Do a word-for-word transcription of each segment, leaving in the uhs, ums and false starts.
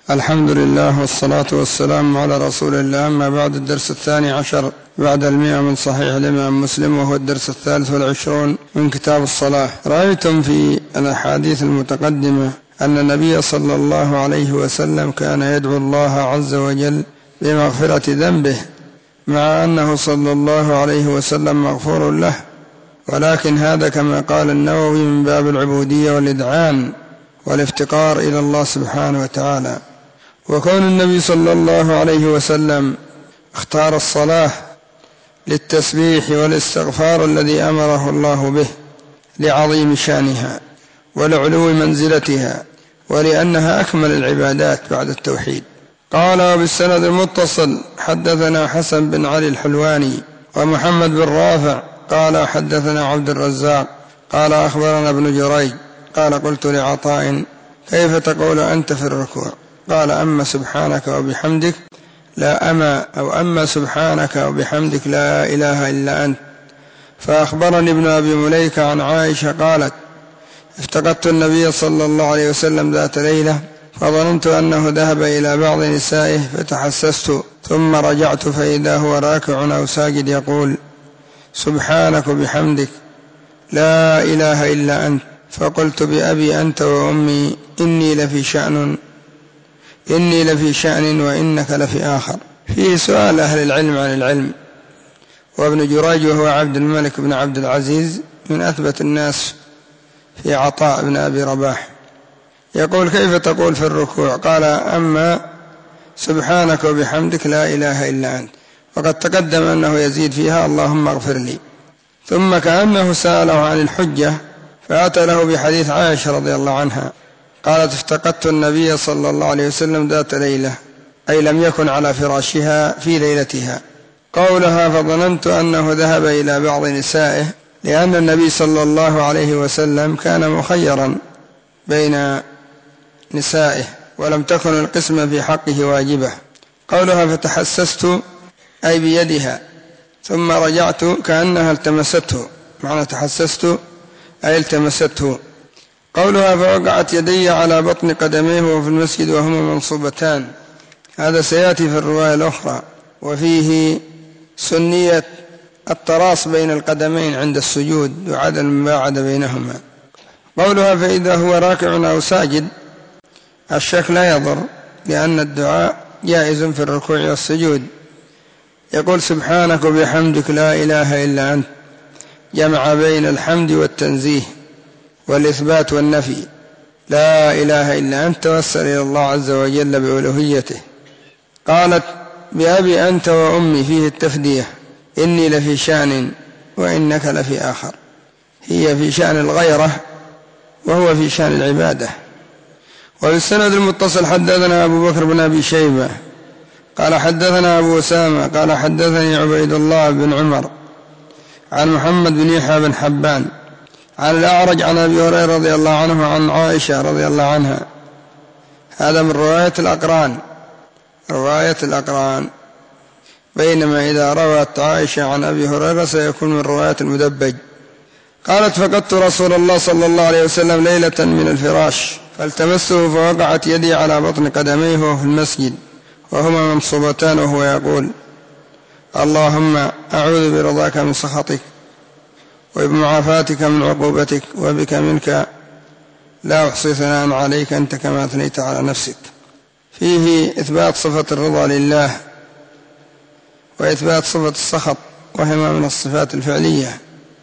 الحمد لله والصلاة والسلام على رسول الله. أما بعد، الدرس الثاني عشر بعد المئة من صحيح الإمام مسلم، وهو الدرس الثالث والعشرون من كتاب الصلاة. رأيتم في الأحاديث المتقدمة أن النبي صلى الله عليه وسلم كان يدعو الله عز وجل بمغفرة ذنبه، مع أنه صلى الله عليه وسلم مغفور له، ولكن هذا كما قال النووي من باب العبودية والإذعان والافتقار إلى الله سبحانه وتعالى. وكون النبي صلى الله عليه وسلم اختار الصلاة للتسبيح والاستغفار الذي أمره الله به لعظيم شانها ولعلو منزلتها، ولأنها أكمل العبادات بعد التوحيد. قال: وبالسند المتصل حدثنا حسن بن علي الحلواني ومحمد بن رافع قال حدثنا عبد الرزاق قال أخبرنا ابن جريج قال: قلت لعطاء: كيف تقول أنت في الركوع؟ قال: أما سبحانك وبحمدك لا أما أو أما سبحانك وبحمدك لا إله إلا أنت. فأخبرني ابن أبي مليكة عن عائشة قالت: افتقدت النبي صلى الله عليه وسلم ذات ليلة، فظننت أنه ذهب إلى بعض نسائه فتحسست، ثم رجعت فإذا هو راكع أو ساجد يقول: سبحانك وبحمدك لا إله إلا أنت. فقلت: بأبي أنت وأمي إني لفي شأن إني لفي شأن وإنك لفي آخر. فيه سؤال أهل العلم عن العلم. وابن جريج وهو عبد الملك بن عبد العزيز من أثبت الناس في عطاء بن أبي رباح، يقول: كيف تقول في الركوع؟ قال: أما سبحانك وبحمدك لا إله إلا أنت. وقد تقدم أنه يزيد فيها: اللهم اغفر لي. ثم كأنه سأله عن الحجة فأتى له بحديث عائشة رضي الله عنها قالت: افتقدت النبي صلى الله عليه وسلم ذات ليلة، أي لم يكن على فراشها في ليلتها. قولها فظننت أنه ذهب إلى بعض نسائه، لأن النبي صلى الله عليه وسلم كان مخيرا بين نسائه ولم تكن القسمة في حقه واجبة. قولها فتحسست أي بيدها، ثم رجعت كأنها التمسته، معنى تحسست أي التمسته. قولها فوقعت يدي على بطن قدميه وهو في المسجد وهما منصوبتان، هذا سيأتي في الرواية الأخرى. وفيه سنية التراص بين القدمين عند السجود وعدم المباعدة بينهما. قولها فإذا هو راكع أو ساجد، الشك لا يضر، لأن الدعاء جائز في الركوع والسجود. يقول: سبحانك وبحمدك لا إله إلا أنت، جمع بين الحمد والتنزيه والإثبات والنفي. لا إله إلا أنت، توسل إلى الله عز وجل بألوهيته. قالت: بأبي أنت وأمي، فيه التفدية، إني لفي شأن وإنك لفي آخر. هي في شأن الغيرة وهو في شأن العبادة. وبالسند المتصل حدثنا أبو بكر بن أبي شيبة قال حدثنا أبو أسامة قال حدثني عبيد الله بن عمر عن محمد بن يحيى بن حبان عن الأعرج عن أبي هريرة رضي الله عنه عن عائشة رضي الله عنها. هذا من رواية الأقران رواية الأقران بينما إذا روت عائشة عن أبي هريرة سيكون من رواية المدبج. قالت: فقدت رسول الله صلى الله عليه وسلم ليلة من الفراش، فالتمسه فوقعت يدي على بطن قدميه وهو في المسجد وهما منصوبتان، وهو يقول: اللهم أعوذ برضاك من سخطك وبمعافاتك من عقوبتك، وبك منك لا أحصي ثناء عليك أنت كما أثنيت على نفسك. فيه إثبات صفة الرضا لله وإثبات صفة السخط، وهما من الصفات الفعلية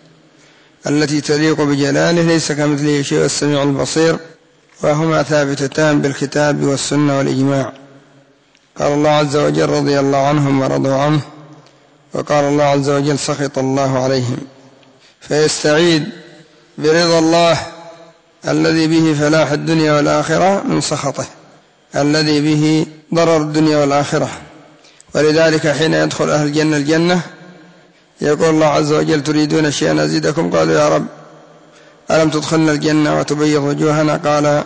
التي تليق بجلاله، ليس كمثله شيء السميع البصير، وهما ثابتتان بالكتاب والسنة والإجماع. قال الله عز وجل: رضي الله عنهم ورضوا عنه. وقال الله عز وجل: سخط الله عليهم. فيستعيد برضا الله الذي به فلاح الدنيا والآخرة من سخطه الذي به ضرر الدنيا والآخرة. ولذلك حين يدخل أهل الجنة الجنة يقول الله عز وجل: تريدون شيئا أزيدكم؟ قالوا: يا رب ألم تدخلنا الجنة وتبيض وجوهنا؟ قال: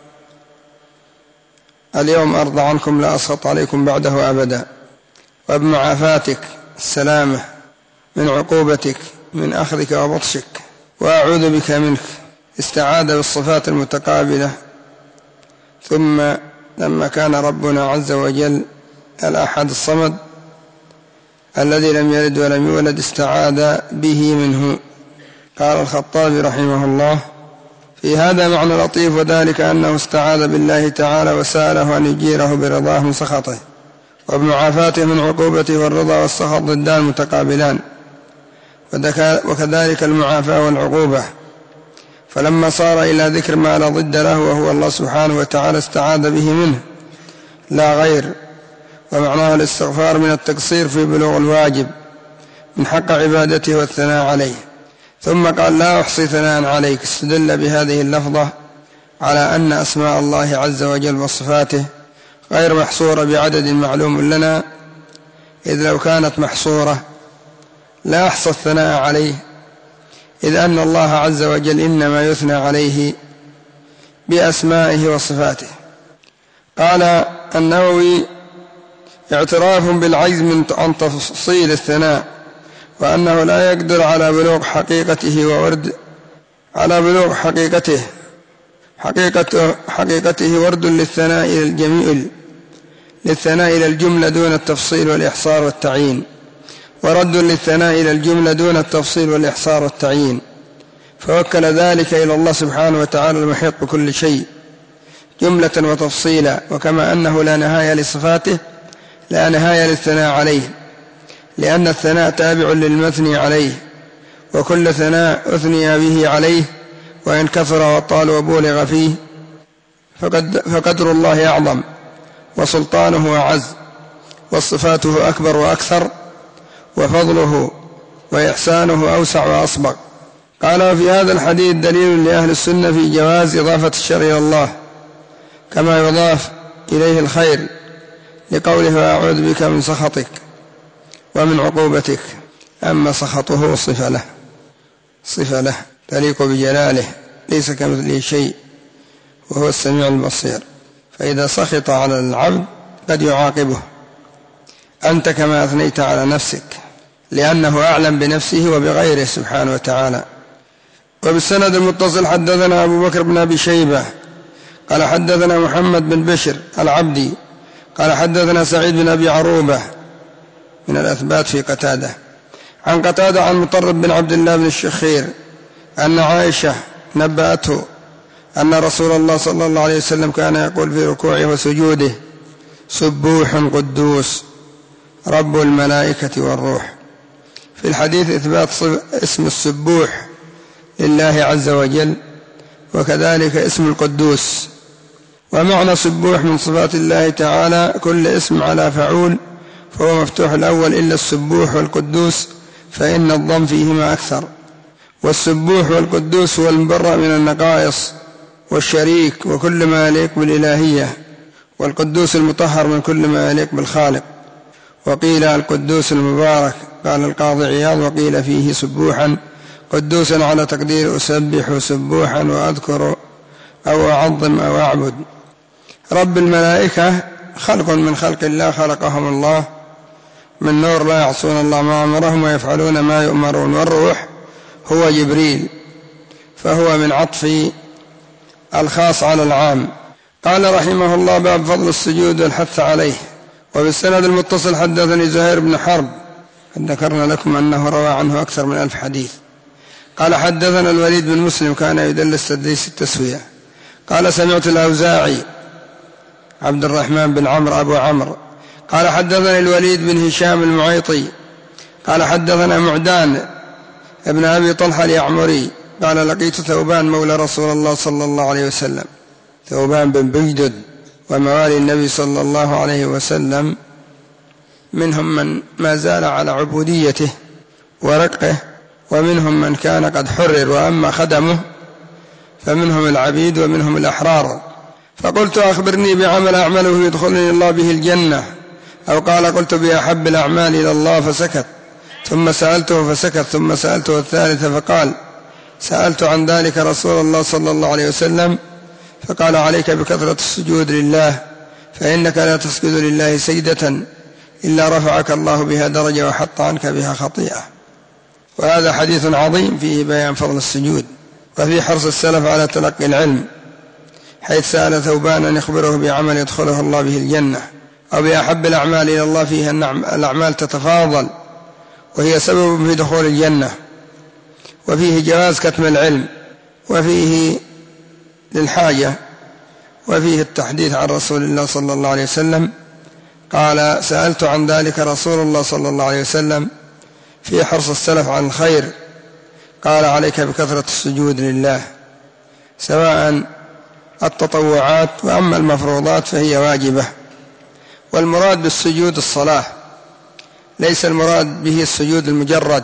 اليوم أرضى عنكم لا أسخط عليكم بعده أبدا. وبمعافاتك السلامة من عقوبتك من أخذك وبطشك، وأعوذ بك منك. استعاذ بالصفات المتقابلة ثم لما كان ربنا عز وجل الأحد الصمد الذي لم يلد ولم يولد استعاذ به منه. قال الخطابي رحمه الله: في هذا معنى لطيف، وذلك أنه استعاذ بالله تعالى وسأله أن يجيره برضاه من سخطه وبمعافاته من عقوبته، والرضا والسخط ضدان متقابلان، وكذلك المعافاة والعقوبة. فلما صار إلى ذكر ما لا ضد له وهو الله سبحانه وتعالى استعاذ به منه لا غير، ومعناه الاستغفار من التقصير في بلوغ الواجب من حق عبادته والثناء عليه. ثم قال: لا أحصي ثناء عليك. استدل بهذه اللفظة على أن أسماء الله عز وجل وصفاته غير محصورة بعدد معلوم لنا، إذ لو كانت محصورة لا أحصى الثناء عليه، إذ أن الله عز وجل إنما يثنى عليه بأسمائه وصفاته. قال النووي: اعتراف بالعجز عن تفصيل الثناء، وأنه لا يقدر على بلوغ حقيقته وورد على بلوغ حقيقته حقيقته, حقيقته ورد للثناء إلى الجميل للثناء إلى الجملة دون التفصيل والإحصار والتعيين، ورد للثناء إلى الجملة دون التفصيل والإحصار والتعيين، فوكل ذلك إلى الله سبحانه وتعالى المحيط بكل شيء جملة وتفصيلا. وكما أنه لا نهاية لصفاته لا نهاية للثناء عليه، لأن الثناء تابع للمثني عليه، وكل ثناء أثني به عليه وإن كثر وطال وبولغ فيه فقد فقدر الله أعظم، وسلطانه أعز، وصفاته أكبر وأكثر، وفضله وإحسانه أوسع وأصبغ. قال: في هذا الحديث دليل لأهل السنة في جواز إضافة الشر إلى الله كما يضاف إليه الخير، لقوله: وأعوذ بك من سخطك ومن عقوبتك. أما سخطه صفة له صفة له تليق بجلاله، ليس كمثله شيء وهو السميع البصير، فإذا سخط على العبد قد يعاقبه: أنت كما أثنيت على نفسك، لأنه أعلم بنفسه وبغيره سبحانه وتعالى. وبالسند المتصل حدثنا أبو بكر بن أبي شيبة قال حدثنا محمد بن بشر العبدي قال حدثنا سعيد بن أبي عروبة من الأثبات في قتادة عن قتادة عن مطرب بن عبد الله بن الشخير أن عائشة نبأته أن رسول الله صلى الله عليه وسلم كان يقول في ركوعه وسجوده: سبوح قدوس رب الملائكة والروح. في الحديث إثبات اسم السبوح لله عز وجل، وكذلك اسم القدوس. ومعنى سبوح من صفات الله تعالى كل اسم على فعول فهو مفتوح الأول إلا السبوح والقدوس، فإن الضم فيهما أكثر. والسبوح والقدوس هو المبرأ من النقائص والشريك وكل ما يليق بالإلهية، والقدوس المطهر من كل ما يليق بالخالق. وقيل القدوس المبارك، قال القاضي عياض: وقيل فيه سبوحا قدوسا على تقدير أسبح سبوحا وأذكر أو أعظم أو أعبد. رب الملائكة خلق من خلق الله خلقهم الله من نور لا يعصون الله ما أمرهم ويفعلون ما يؤمرون. والروح هو جبريل، فهو من عطف الخاص على العام. قال رحمه الله: باب فضل السجود والحث عليه. وبالسند المتصل حدثني زهير بن حرب قد ذكرنا لكم أنه روى عنه أكثر من ألف حديث. قال حدثنا الوليد بن مسلم كان يدلس تدليس التسوية. قال سمعت الأوزاعي عبد الرحمن بن عمرو أبو عمرو قال حدثني الوليد بن هشام المعيطي قال حدثنا معدان ابن أبي طلحة اليعمري قال لقيت ثوبان مولى رسول الله صلى الله عليه وسلم، ثوبان بن بجدد وموالي النبي صلى الله عليه وسلم، منهم من ما زال على عبوديته ورقه، ومنهم من كان قد حرر، وأما خدمه فمنهم العبيد ومنهم الأحرار. فقلت أخبرني بعمل أعمله يدخلني الله به الجنة، أو قال قلت بأحب الأعمال إلى الله، فسكت. ثم سألته فسكت، ثم سألته الثالثة فقال سألت عن ذلك رسول الله صلى الله عليه وسلم، فقال عليك بكثرة السجود لله، فإنك لا تسجد لله سجدة إلا رفعك الله بها درجة وحط عنك بها خطيئة. وهذا حديث عظيم فيه بيان فضل السجود، وفي حرص السلف على تلقي العلم، حيث سأل ثوبان أن يخبره بعمل يدخله الله به الجنة، أو بأحب الأعمال إلى الله فيها الأعمال تتفاضل وهي سبب في دخول الجنة. وفيه جواز كتم العلم، وفيه للحاجة، وفيه التحديث عن رسول الله صلى الله عليه وسلم قال: سألت عن ذلك رسول الله صلى الله عليه وسلم في حرص السلف عن الخير، قال: عليك بكثرة السجود لله، سواء التطوعات، وأما المفروضات فهي واجبة. والمراد بالسجود الصلاة، ليس المراد به السجود المجرد،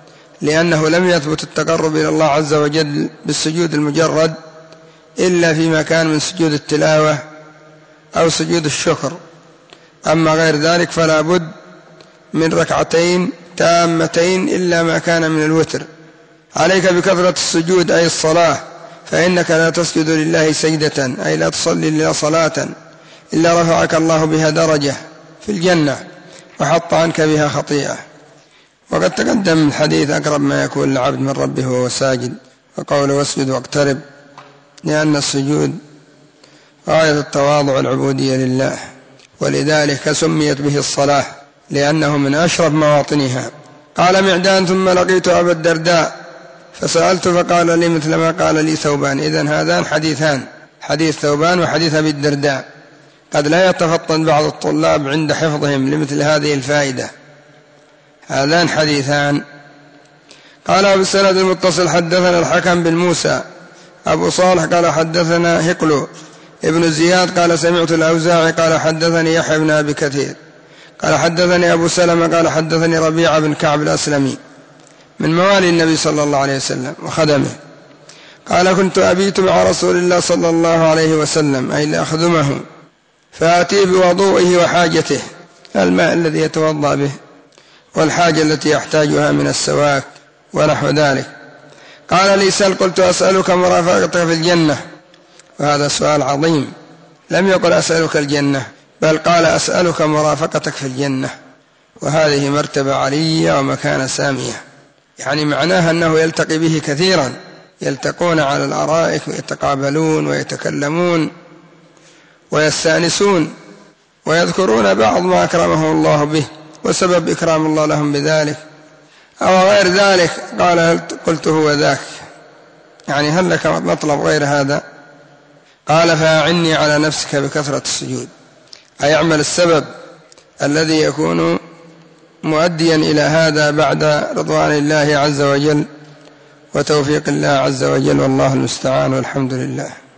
لأنه لم يثبت التقرب إلى الله عز وجل بالسجود المجرد إلا فيما كان من سجود التلاوة أو سجود الشكر. أما غير ذلك فلا بد من ركعتين تامتين إلا ما كان من الوتر. عليك بكثرة السجود أي الصلاة، فإنك لا تسجد لله سجدة، أي لا تصلي لله صلاة، إلا رفعك الله بها درجة في الجنة وحط عنك بها خطيئة. وقد تقدم الحديث: أقرب ما يكون العبد من ربه وهو ساجد، وقوله: واسجد واقترب، لأن السجود غاية التواضع والعبودية لله، ولذلك سميت به الصلاة لأنه من أشرف مواطنها. قال معدان: ثم لقيت أبا الدرداء فسألت فقال لي مثل ما قال لي ثوبان. إذن هذان حديثان، حديث ثوبان وحديث أبي الدرداء. قد لا يتفطن بعض الطلاب عند حفظهم لمثل هذه الفائدة. هذان حديثان. قال: أبو السند المتصل حدثنا الحكم بن موسى أبو صالح قال حدثنا هقل ابن زياد قال سمعت الأوزاعي قال حدثني يحيى بن أبي كثير قال حدثني أبو سلمة قال حدثني ربيعة بن كعب الأسلمي من موالي النبي صلى الله عليه وسلم وخدمه قال: كنت أبيت مع رسول الله صلى الله عليه وسلم، أي لأخدمه، فآتي بوضوئه وحاجته، الماء الذي يتوضأ به والحاجة التي يحتاجها من السواك ونحو ذلك. قال لي: سل. قلت: أسألك مرافقتك في الجنة. وهذا سؤال عظيم، لم يقل أسألك الجنة، بل قال: أسألك مرافقتك في الجنة، وهذه مرتبة علية ومكانة سامية، يعني معناها أنه يلتقي به كثيرا، يلتقون على الأرائك ويتقابلون ويتكلمون ويستأنسون ويذكرون بعض ما أكرمه الله به وسبب إكرام الله لهم بذلك أو غير ذلك. قال: قلت: هو ذاك، يعني هل لك مطلب غير هذا؟ قال: فأعني على نفسك بكثرة السجود، أي اعمل السبب الذي يكون مؤديا إلى هذا بعد رضوان الله عز وجل وتوفيق الله عز وجل، والله المستعان، والحمد لله.